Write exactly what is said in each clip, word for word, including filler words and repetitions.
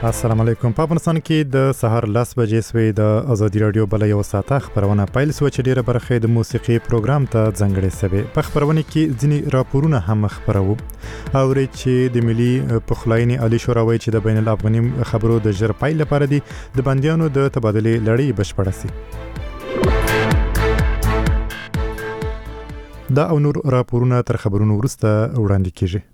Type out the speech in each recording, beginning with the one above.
السلام علیکم. په افغانستان کې د سهار لس بجې سوي د ازادي رادیو بل یو ساعته خبرونه پیل سو چې ډیره برخه د موسیقي پروګرام ته ځنګړې سوي. په خبرونه کې ځینی راپورونه هم خبرو او چې د ملي پخلاینې عالی شورا وایي چې د بین الافغاني خبرو د ژر پیل لپاره دي د بنديانو د تبادله لړۍ بشپړه سي. دا او نور راپورونه تر خبرونو وروسته وړاندې کیږي.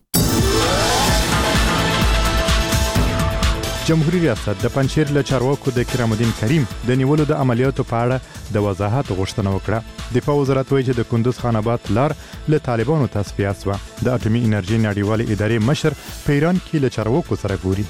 جمهوریت ریاست د پنځیر له چارواکو د کرام الدین کریم د نیولو د عملیاتو په اړه د وضاحت غوښتنه وکړه. دفاع وزارت وایي چې د کندوز خان آباد لار له طالبانو تصفیه شوه. د اټومي انرژي نړیوالې ادارې مشر په ایران کې له چارواکو سره ګوري.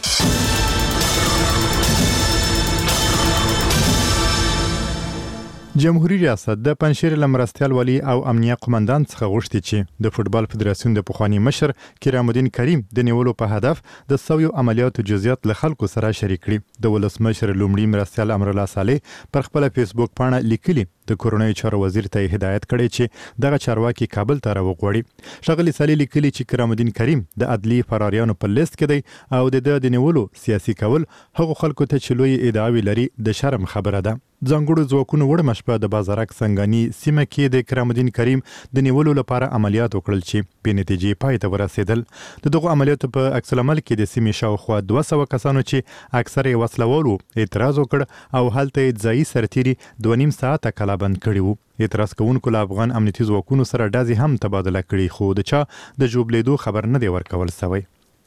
جمهوریت ریاست د پنځیر له مرستیال والی او امنیه قومندان څخه غوښتي چې د فوتبال فدراسیون د پخوانی مشر کرام الدین کریم د نیولو په هدف د سویو عملیاتو جزئیات له خلکو سره شریک کړي. د ولسمشر لومړي مرستیال امر الله صالح پر خپل فیسبوک پاڼه لیکلي د کورونای چارو وزیر ته هدایت کړي چې دغه چارواکي کابل ته راوغوړي. شغلی صالح لیکلي چې کرام الدین کریم د عدلی فراریانو په لیست کې دی او د د نیولو سیاسي کول هغه خلکو ته چې لوی ادعاوی لري د شرم خبره ده. ځانګړو ځواکونو وړ مشپه د بازارک سنگانی سیمه کې د کرام الدین کریم د نیولو لپاره عملیات وکړل چې په نتیجې پای ته ورسېدل. د دغه عملیاتو په عکس العمل کې د سیمې شاوخوا دوه سوه کسانو چې اکثر یې وسلوالو اعتراض وکړ او هلته یې ځایي سرتیري دوه نیم ساعته کلابند کړي وو. اعتراض کوونکو له افغان امنیتي ځواکونو سره ډزې هم تبادله کړي خو د چا د ژوبلیدو خبر نه دی ورکول سوی.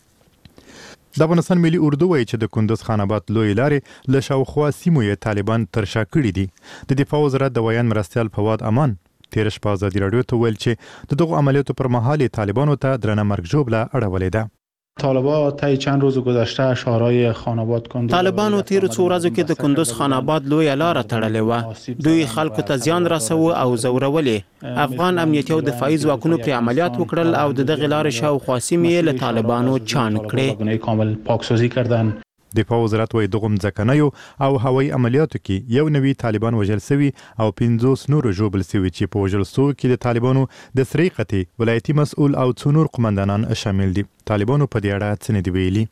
د افغانستان ملي اردو وایي چې د کندوز خان آباد لوی لارې له شاوخوا سیمو یې طالبان تر شا کړي دي. د دفاع وزارت د ویان مرستیال فواد امان تیر شپه ازادي رادیو ته ویل چې د دغو عملیاتو پر مهال طالبانو ته درنه مرګ ژوبله اړولې ده. طالبان طی چند روز گذشته شهرهای خان آباد کندوز طالبانو تیر څو ورځو کې د کندوز خان آباد لوی لار تړلې و. دوی خلکو ته زیان رسو او زورولې. افغان امنیتي او دفاعي ځواکونو پر عملیات وکړل او د دغه لارې شاوخوا سیمې له طالبانو چان کړې. کامل پاکسازی کردن. دفاع وزارت وایي دغه ځمکنیو او هوایي عملیاتو کې یو نوی طالبان وژل سوي او پنځوس نور ژوبل سوي چې په وژل سو کې د طالبانو د سری قطې ولایتي مسؤل او څو نور قومندانان شامل دي. طالبانو په دې اړه څه نه دی ویلي.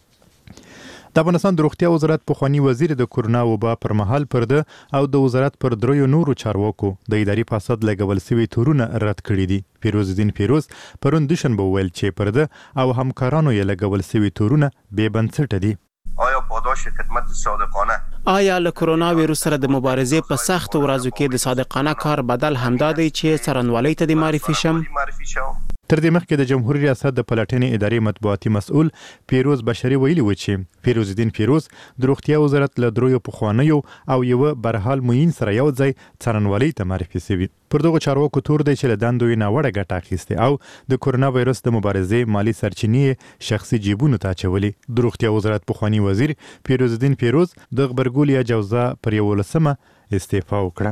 د افغانستان د روغتیا وزارت پخوانی وزیر د کورونا وبا پر مهال پرده او د وزارت پر دریو نورو چارواکو د اداري فساد لګول سوي تورونه رد کړي دي. فیروز الدین فیروز پرون دوشنبه ویل چې پرده او همکارانو یې لګول سوي تورونه بې بنسټه دي. آیا پاداش خدمت صادقانه آیا له کرونا ویروس سره د مبارزې په سخت ورځو کې د صادقانه کار بدل همدا دی چې څارنوالۍ ته د معرفي شم؟ تر دې مخکې د جمهوریت ریاست د پلټنې ادارې مطبوعاتي مسؤل فیروز بشری ویلي و چې فیروز الدین فیروز د روغتیا وزارت له دریو پخوانیو او یو برحال معین سره یو ځای څارنوالۍ ته معرفي شوی. پر دغه چارواکو تور دی چې له دندو یې ناوړه ګټه اخیستې او د کرونا وایرس د مبارزې مالی سرچینې شخصي جیبونو ته اچولې. د روغتیا وزارت پخوانی وزیر فیروز الدین فیروز د غبرګولیا جوزا پر یولسمه استعفا وکړه.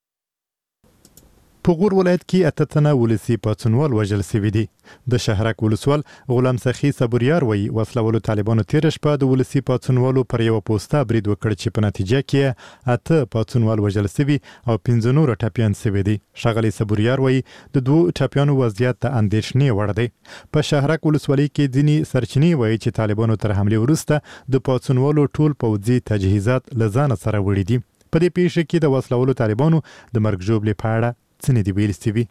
په غور ولایت کې اته تنه ولسی پاتونوال وژل شوي دي. د شهرک ولسوال غلام سخی صبریار وایي وسلوالو طالبانو تیر شپه د ولسی پاتونوالو پر یو پوسټه برید وکړ چې په نتیجه کې اته پاتونوال وژل شوي او پنځه نور ټپیان شوي دي. ښاغلی صبریار وایي د دوه ټپیانو وضعیت د اندېښنې وړ دی. په شهرک ولسوالۍ کې ځینې سرچینې وایي چې طالبانو تر حملې وروسته د پاتونوالو ټول پوځي تجهیزات له ځانه سره وړي دي. په دې پیښه کې د وسلوالو طالبانو د مرګ ژوبلې په اړه څه نه دی ویل سوي.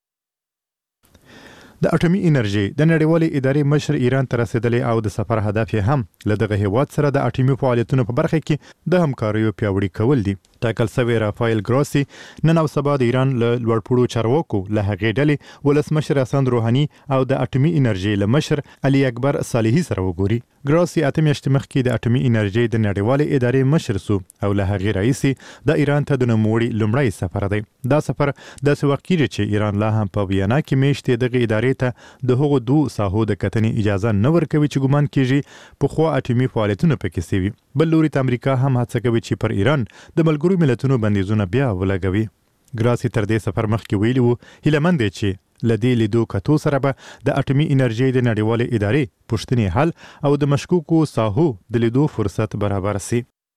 د اټومي انرژي د نړیوالې ادارې مشر ایران ته رسېدلی او د سفر هدف یې هم له دغه هیواد سره د اټومي فعالیتونو په برخه کې د همکاریو پیاوړي کول دي. ټاکل سوی رافایل ګراسي نن او سبا د ایران له لوړپوړو چارواکو له هغې ډلې ولسمشر حسن روحاني او د اټومي انرژي له مشر علي اکبر صالحي سره وګوري. ګراسي اته میاشتې مخکې د اټومي انرژي د نړیوالې ادارې مشر سو او له هغې راهیسې د ایران ته د نوموړي لومړی سفر دی. دا سفر داسې وخت کېږي چې ایران لا هم په ویانا کې میاشتې دغه ادارې ته د هغو دوه ساحو د کتنې اجازه نه ورکوي چې ګمان کېږي پخوا اټومي فعالیتونه پکې سوي. بل لوري ته امریکا هم هڅه کوي چې پر ایران د ملګرو ملتونو بندیزونه بیا ولګوي. ګراسي تر دې سفر مخکې ویلي وو هیله مند دی چې له دې لیدو کتو سره به د اټومي انرژي د نړیوالې ادارې پوښتنې حل او د مشکوکو ساحو د لیدو فرصت برابر سي.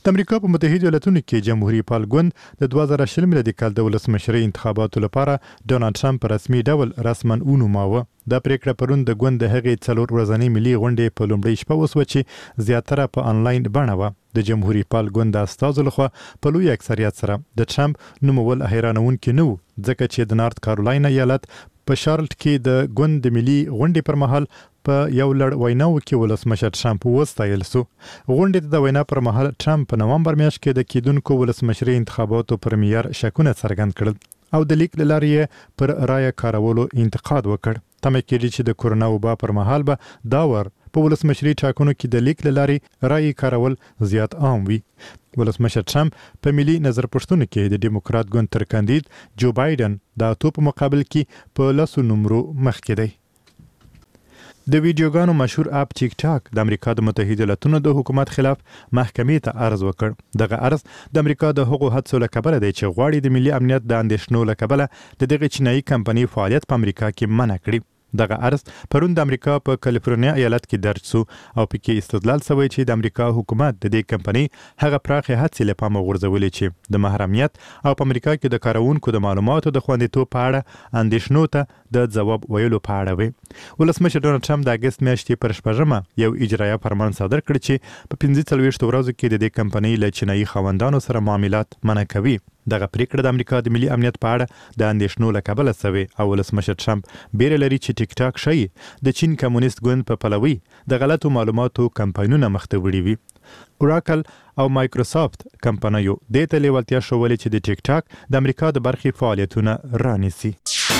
د امریکا په متحده ایالاتونو کې جمهوریت پال ګوند د دوه زره شل میلادي کال د ولسمشرۍ انتخاباتو لپاره ډونالډ ټرمپ په رسمي ډول رسما ونوماوه. دا پریکړه پرون د ګوند د هغې څلور ورځنۍ ملي غونډې په لومړۍ شپه وسوه چې زیاتره په انلاین بڼه وه. د جمهوریت پال ګوند د استازو لخوا په لوی اکثریت سره د ټرمپ نومول حیرانونکي نه و، ځکه چې د نارت کارولاینا ایالت په شارلټ کې د ګوند د ملي غونډې پر مهال په یو لړ ویناو کې ولسمشر ټرمپ وستایل سو. غونډې د وینا پر مهال ټرمپ په نومبر میاشت کې د کېدونکو ولسمشرۍ انتخاباتو پر معیار شکونه څرګند کړل او د لیک له لارې پر رایه کارولو انتقاد وکړ. تمه کېږي چې د کورونا وبا پر مهال به دا ور په ولسمشرۍ ټاکنو کې د لیک له لارې رایه کارول زیات عام وي. ولسمشر ټرمپ په ملي نظر پښتون کې د ډیموکرات ګوند تر کاندید جو بایدن د اتو په مقابل کې په لسو نمرو مخکې دی. د ویډیوګانو مشهور اپ ټیک ټاک د امریکا د متحده ایالاتونو د حکومت خلاف محکمې ته عرض وکړ. دغه عرض د امریکا د هغو حدسو له کبله دی چې غواړي د ملي امنیت د اندېښنو له کبله د دغه چینایي کمپنۍ فعالیت په امریکا کې منع کړي. دغه عرض پرون د امریکا په کالیفورنیا ایالت کې درج سو او پکې استدلال شوی چې د امریکا حکومت د دې کمپنۍ هغه پراخه هڅې له پامه غورځولې چې د محرمیت او په امریکا کې د کارونکو د معلوماتو د خوندیتوب په اړه اندېښنو ته د ځواب ویلو په اړه وي. ولسمشر ډونالډ ټرمپ د اګست میاشتې پر شپږمه یو اجرایه فرمان صادر کړ چې په پنځه څلوېښتو ورځو کې د دې کمپنۍ له چینایي خاوندانو سره معاملات منع کوي. دغه پریکړه د امریکا د ملي امنیت په اړه د اندېښنو له کبله سوي او ولسمشر ټرمپ بیره لري چې ټیک ټاک شي د چین کمونیست ګوند په پلوي د غلطو معلوماتو کمپاینونه مخته وړي وي. اوراکل او مایکروسافت کمپنیو دې ته لیوالتیا ښولې چې د ټیک ټاک د امریکا د برخې فعالیتونه رانیسي.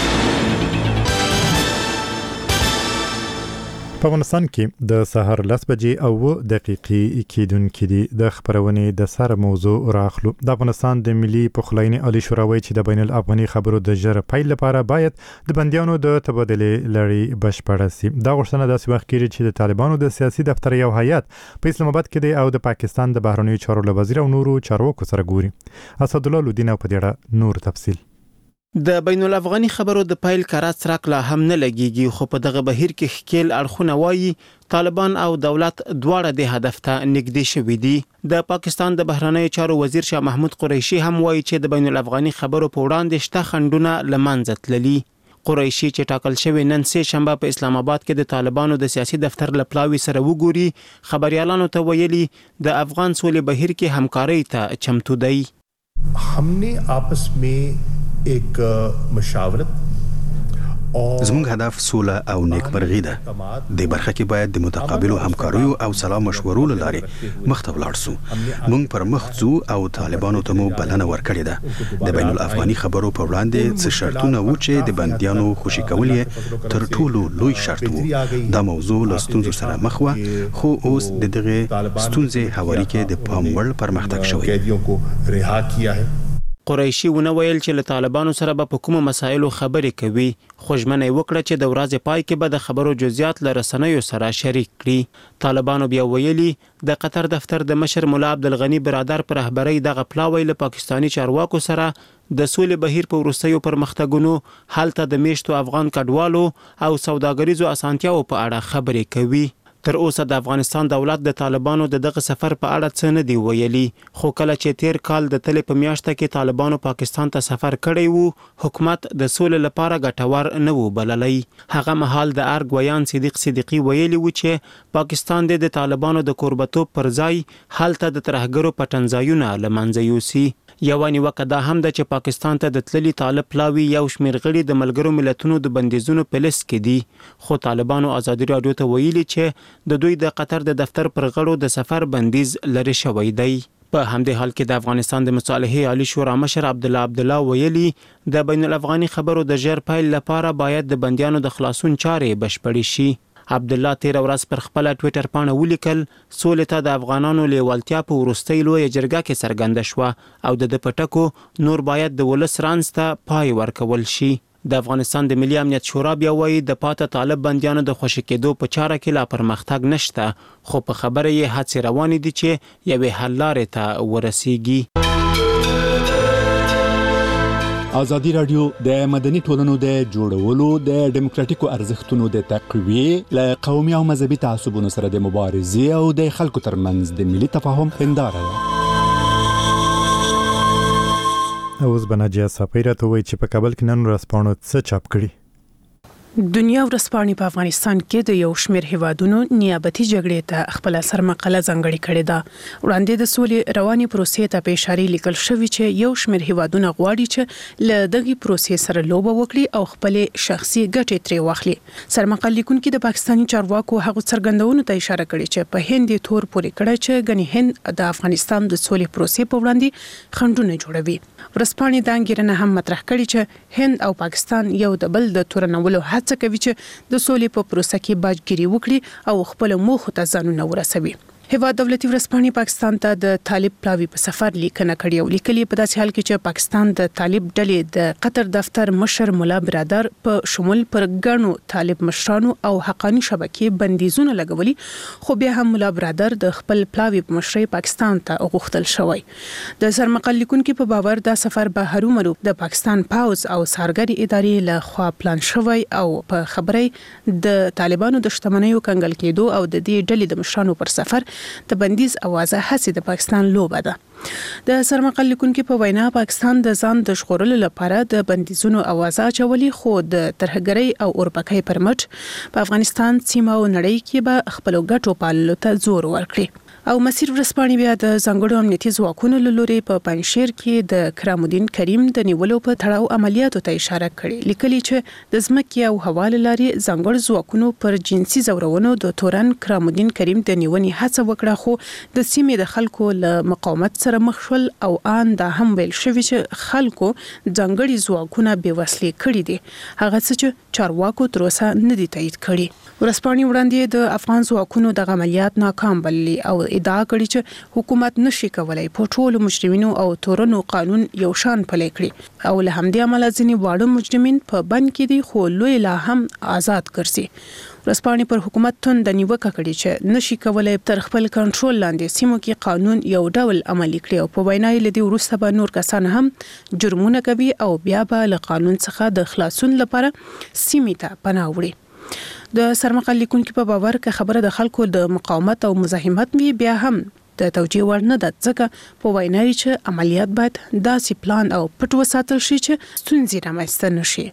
په افغانستان کې د سهار لس بجې او دقیقې کېدونکې دي. د خبرونې د سر موضوع راخلو. د افغانستان د ملي پخلاینې عالی شورا وایي چې د بین الافغاني خبرو د ژر پیل لپاره باید د بندیانو د تبادلې لړۍ بشپړه سي. دا غوښتنه داسې وخت کېږي چې د طالبانو د سیاسي دفتر یو هیئت په اسلام آباد کې دی او د پاکستان د بهرنیو چارو له وزیر او نورو چارواکو سره ګوري. اسدالله لودین او په دې اړه نور تفصیل. د بین الافغاني خبرو د پیل کارا څرک لا هم نه لګيږي، خو په دغه بهیر کې ښکیل اړخونه وایي طالبان او دولت دواړه د هدف ته نږدې شوي دي. د پاکستان د بهرنیو چارو وزیر شاه محمود قریشي هم وایي چې د بین الافغاني خبرو په وړاندې شته خنډونه له منځه تللي. قریشي چې ټاکل شوی نن سه شنبه په اسلام آباد کې د طالبانو د سیاسي دفتر لپلاوي سره وګوري، خبريالانو ته ویلي د افغان سولې بهیر کې همکاري ته چمتو دی. हमने आपस में एक مشاورت زموږ هدف سوله او نیکمرغي ده. د برخه کې باید د متقابلو همکاریو او سلا مشورو لارې مخ ته ولاړ سو. موږ پر مخ ځو او طالبانو ته مو بلنه ورکړې ده. د بین الافغاني خبرو په وړاندې څه شرطونه و چې د بندیانو خوشي کول یې تر ټولو لوی شرط وو. دا موضوع له ستونزو سره مخ و، خو اوس د دغه ستونزې هواري کې د پام وړ پرمختګ شوی. قریشي ونه ویل چې له طالبانو سره به په کومو مسایلو خبرې کوي، خو ژمنه یې وکړه چې د ورځې پای کې به د خبرو جزئیات له رسنیو سره شریک کړي. طالبانو بیا ویلي د قطر دفتر د مشر مولا عبدالغني برادر پر رهبرۍ دغه پلاوی له پاکستاني چارواکو سره د سولې بهیر په وروستیو پرمختګونو هلته د میشتو افغان کډوالو او سوداګریزو اسانتیاو په اړه خبرې کوي. تر اوسه د افغانستان دولت د طالبانو د دغه سفر په اړه څه نه دی ویلي، خو کله چې تیر کال د تلې په میاشته کې طالبانو پاکستان ته سفر کړی وو، حکومت د سولې لپاره ګټور نه وو بللی. هغه مهال د ارګ ویان صدیق صدیقي ویلي و چې پاکستان د طالبانو د کوربتوب پر ځای هلته د ترهګرو پټنځایونه له منځه یوسي. یوه نیوکه دا هم ده چې پاکستان ته د تللي طالب پلاوي یو شمېر غړي د ملګرو ملتونو د بندیزونو په لیست کې دي، خو طالبانو ازادي راډیو ته ویلي چې د دوی د قطر د دفتر پر غړو د سفر بندیز لري شوی دی. په همدې حال کې د افغانستان د مصالحې عالی شورا مشر عبدالله عبدالله ویلي د بین الافغاني خبرو د ژر پیل لپاره باید د بندیانو د خلاصون چارې بشپړې شي. عبدالله تیر ورځ پر خپل ټوئیټر پاڼه ولیکل سولې ته د افغانانو لیوالتیا په وروستۍ لویه جرګه کې څرګنده شوه او د پټکو نور باید د ولس رانځ ته پای ورکول شي. د افغانستان د ملي امنیت شورا بیا وایي د پاته طالب بندیانو د خوشي کېدو په چاره کې لا پرمختګ نشته، خو په خبره یې هڅې روانې دي چې یوې حل لارې ته ورسیږي. ازادي راډیو د مدني ټولنو د جوړولو د ډیموکراتیکو ارزښتونو د تقویې له قومي او مذهبي تعصبونو سره د مبارزې او د خلکو ترمنځ د ملي تفاهم هنداره ده. اوس بناجیا صافیره ته وایي چې په کابل کې نن ورځپاڼو څه چاپ کړي. دنیا ورځپاڼې په افغانستان کې د یو شمېر هیوادونو نیابتي جګړې ته خپل سرمقاله ځانګړې کړې ده. وړاندې د سولې رواني پروسې ته په اشاره لیکل شوی چې یو شمېر هیوادونه غواړي چې له دغه پروسې سره لوبه وکړي او خپل شخصي ګټې ترې واخلي. سرمقاله لیکونکو د پاکستاني چارواکو هغه څرګندونو ته اشاره کړې چې په هند تور پورې کړه چې غني هند د افغانستان د سولې پروسې په وړاندې خنډونه جوړوي. ورځپاڼې دا انګیرنه هم مطرح کړې چې هند او پاکستان یو د بل د تورنولو څه کوي چې د سولې په پروسه کې باجګيري وکړي او خپل موخو ته ځانونه ورسوي. هیواد دولتي ورځپاڼې پاکستان ته د طالب پلاوی په سفر لیکنه کړې او لیکلي په داسې حال کې چې پاکستان د طالب ډلې د قطر دفتر مشر مولا برادر په شمول پر ګڼو طالب مشرانو او حقانی شبکې بندیزونه لګولي، خو بیا هم مولا برادر د خپل پلاوی په مشرۍ پاکستان ته غوښتل شوی. د سرمقال لیکونکو په باور دا سفر به هرومرو د پاکستان پاوز او سارګری ادارې له خوا پلان شوی او په خبرې د طالبانو د شتمنیو کنګل کېدو او د دې ډلې د مشرانو پر سفر د بندیز اوازه هڅه د پاکستان لوبه ده. د سرمقال لیکونکو په وینا پاکستان د ځان د ژغورلو لپاره د بندیزونو اوازه چولي، خو د ترهګرۍ او اورپکۍ پر مټ په افغانستان سیمه او نړۍ کې به خپل ګټو پاللو ته زور ورکړي. او مسیر ورځپاڼې بیا د ځانګړو امنیتي ځواکونو له لوري په پنځشیر کې د کرام الدین کریم د نیولو په تړاو عملیاتو ته اشاره کړې. لیکلي چې د ځمکې او هوا له لارې ځانګړو ځواکونو پر جنسي ځورونو د تورن کرام الدین کریم د نیونې هڅه وکړه، خو د سیمې د خلکو له مقاومت سره مخ شول او ان دا هم ویل شوی چې خلکو ځانګړي ځواکونه بې وسلې کړي دي، هغه څه چې چارواکو تر اوسه نه دي تایید کړي. ورځپاڼې وړاندې د افغان ځواکونو د عملیات ناکام بللي او ادعا کړې چې حکومت نشي کولای په ټولو مجرمینو او تورنو قانون یو شان پلي کړي او له همدې امله ځینې واړه مجرمین په بند کې دي خو لوی لا هم آزاد ګرځي. ورځپاڼې پر حکومت توند نیوکه کړې چې نشي کولای تر خپل کنټرول لاندې سیمو کې قانون یو ډول عملي کړي او په وینا یې لدی وروسته به نور کسان هم جرمونه کوي او بیا به له قانون څخه د خلاصون لپاره سیمې ته پناه وړي. د سرمقال لیکونکو په باور که خبره د خلکو د مقاومت او مزاحمت وي، بیا هم د توجیه وړ نه ده، ځکه په وینا یې چې عملیات باید داسې پلان او پټ وساتل شي چې ستونزې رامنځته نشي.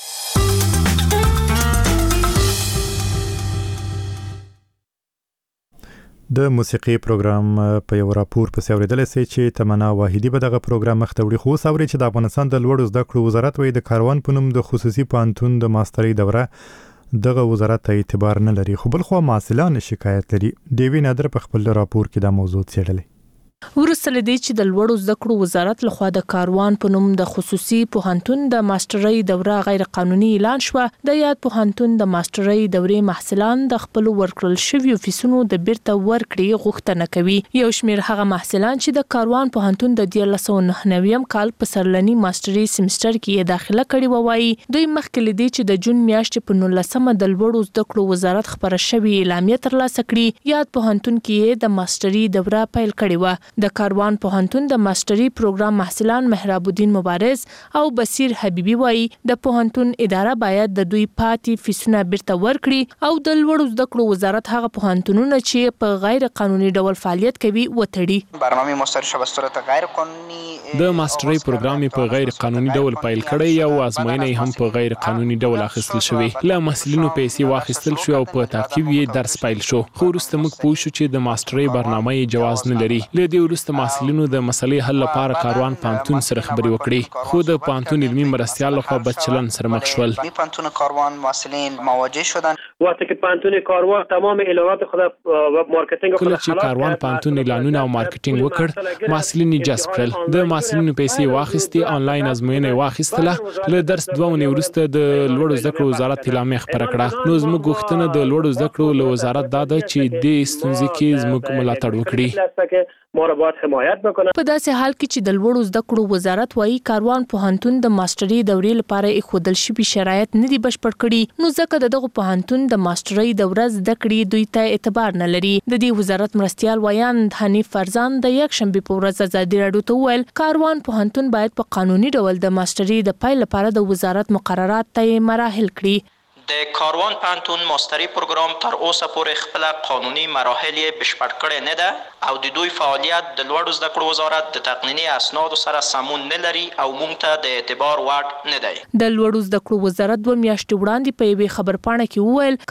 د موسیقي پروګرام په یو راپور په اوریدل سي چې تمنا واحدی به دغه پروګرام مخ ته وړي، خو سوري چې د افغانستان د لوړو زده کړو وزارت وایي د کاروان په نوم د خصوصي پوهنتون د ماسترۍ دوره دغه وزارت ته اعتبار نه لري، خو بل خو محصلان شکایت لري. دیوی نادر په خپل راپور کې دا موضوع څېړلې. ورسره دی چې د لوړو زده کړو وزارت لخوا د کاروان په نوم د خصوصي پوهنتون د ماسترۍ دوره غیر قانوني اعلان شو. د یاد پوهنتون د ماسترۍ دورې محصلان د خپل ورکړل شویو فیسونو د بیرته ورکړې غوښتنه کوي. یو شمېر هغه محصلان چې د کاروان پوهنتون د دیارلس سوه نهه نوي کال په سرلني ماسترۍ سیمستر کې داخله کړې و، وایي دوی مخکې لدی چې د جون میاشتې په نولسمه د لوړو زده کړو وزارت خبره شوی اعلامیه ترلاسه کړي. یاد پوهنتون کې د ماسترۍ دوره پیل کړې و. د کاروان پوهنتون د ماسترۍ پروګرام محصلان مهراب الدین مبارز او بصیر حبیبی وایي د پوهنتون اداره باید د دوی پاتې فیسونه بیرته ورکړي او د لوړو زده کړو وزارت هغه پوهنتونونه چې په غیر قانوني ډول فعالیت کوي وتړي. برنامه ماستر شو بصورت غیر قانوني د ماسترۍ پروګرام په غیر قانوني ډول پیل کړی او ازموینه هم په غیر قانوني ډول اخیستل شوې. له محصلینو پیسې واخیستل شو او په تعقیب یې درس پیل شو، خو وروسته موږ پوه شو چې د ماسترۍ برنامه جواز نه لري. له دې وروسته محصلینو د مسلې حل لپاره کاروان پوهنتون سره خبرې وکړې، خو د پوهنتون علمي مرستیال لخوا بد چلند سره مخ شول. پوهنتون کاروان محصلین مواجه شدن. وقتی که پوهنتون کاروان تمام اعلانات خود و مارکتینگ خود کله چې کاروان پوهنتون اعلانونه او مارکیټینګ وکړ، محصلین جذب کړل. د محصلینو پیسې واخیستې، آنلاین ازموینه واخیستله. له درس دوه ونې وروسته د لوړو زده کړو وزارت اعلامیه خپره کړه. نو زموږ غوښتنه د لوړو زده کړو له وزارت دا ده چې دې ستونزې کې زموږ ملاتړ وکړي. ما را باید حمایت بکنه. په داسې حال کې چې د لوړو زده کړو وزارت وایي کاروان پوهنتون د ماسترۍ دورې لپاره ایښودل شوي شرایط نه دي بشپړ کړي، نو ځکه د دغه پوهنتون د ماسترۍ دوره زده کړې دوی ته اعتبار نه لري. د دې وزارت مرستیال ویاند حنیف فرزان د یکشنبې په ورځ ازادي راډیو ته وویل کاروان پوهنتون باید په قانوني ډول د ماسترۍ د پیل لپاره د وزارت مقررات ته مراحل کړي. د کاروان پوهنتون ماستري پروګرام تر اوسه پورې خپل قانوني مراحل بشپړ کړي نه ده او د دوی فعالیت د لوړو زده کړو وزارت د تقنیني اسنادو سره سمون نه لري او موږ ته د اعتبار وړ نه دی. د لوړو زده کړو وزارت دوه میاشتې وړاندې په یوې خبرپاڼه کې وویل